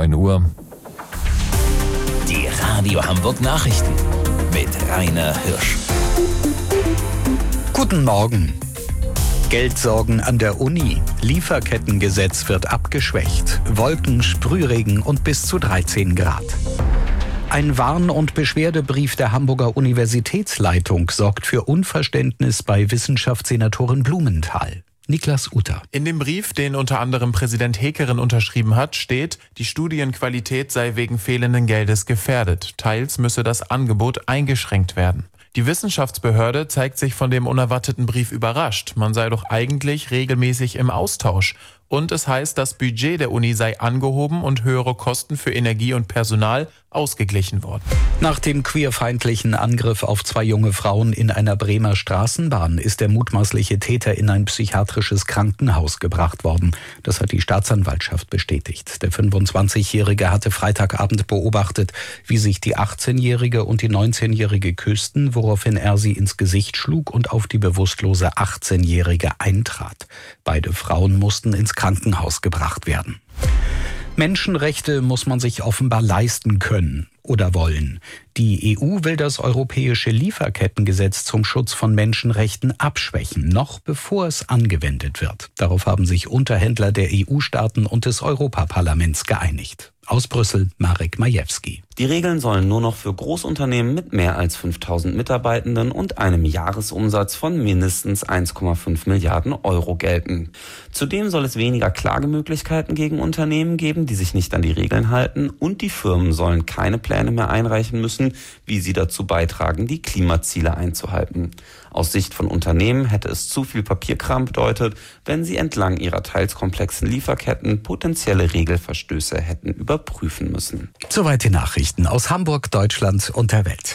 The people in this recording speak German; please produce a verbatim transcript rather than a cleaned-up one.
neun Uhr. Die Radio Hamburg Nachrichten mit Rainer Hirsch. Guten Morgen. Geldsorgen an der Uni. Lieferkettengesetz wird abgeschwächt. Wolken, Sprühregen und bis zu dreizehn Grad. Ein Warn- und Beschwerdebrief der Hamburger Universitätsleitung sorgt für Unverständnis bei Wissenschaftssenatorin Blumenthal. Niklas Uter. In dem Brief, den unter anderem Präsident Heeckeren unterschrieben hat, steht, die Studienqualität sei wegen fehlenden Geldes gefährdet. Teils müsse das Angebot eingeschränkt werden. Die Wissenschaftsbehörde zeigt sich von dem unerwarteten Brief überrascht. Man sei doch eigentlich regelmäßig im Austausch. Und es heißt, das Budget der Uni sei angehoben und höhere Kosten für Energie und Personal ausgeglichen worden. Nach dem queerfeindlichen Angriff auf zwei junge Frauen in einer Bremer Straßenbahn ist der mutmaßliche Täter in ein psychiatrisches Krankenhaus gebracht worden. Das hat die Staatsanwaltschaft bestätigt. Der fünfundzwanzigjährige hatte Freitagabend beobachtet, wie sich die achtzehnjährige und die neunzehnjährige küssten, woraufhin er sie ins Gesicht schlug und auf die bewusstlose achtzehnjährige eintrat. Beide Frauen mussten ins Krankenhaus gebracht werden. Menschenrechte muss man sich offenbar leisten können oder wollen. Die E U will das europäische Lieferkettengesetz zum Schutz von Menschenrechten abschwächen, noch bevor es angewendet wird. Darauf haben sich Unterhändler der E U-Staaten und des Europaparlaments geeinigt. Aus Brüssel, Marek Majewski. Die Regeln sollen nur noch für Großunternehmen mit mehr als fünftausend Mitarbeitenden und einem Jahresumsatz von mindestens eins Komma fünf Milliarden Euro gelten. Zudem soll es weniger Klagemöglichkeiten gegen Unternehmen geben, die sich nicht an die Regeln halten, und die Firmen sollen keine Pläne mehr einreichen müssen, wie sie dazu beitragen, die Klimaziele einzuhalten. Aus Sicht von Unternehmen hätte es zu viel Papierkram bedeutet, wenn sie entlang ihrer teils komplexen Lieferketten potenzielle Regelverstöße hätten überprüfen müssen. Soweit die Nachrichten aus Hamburg, Deutschland und der Welt.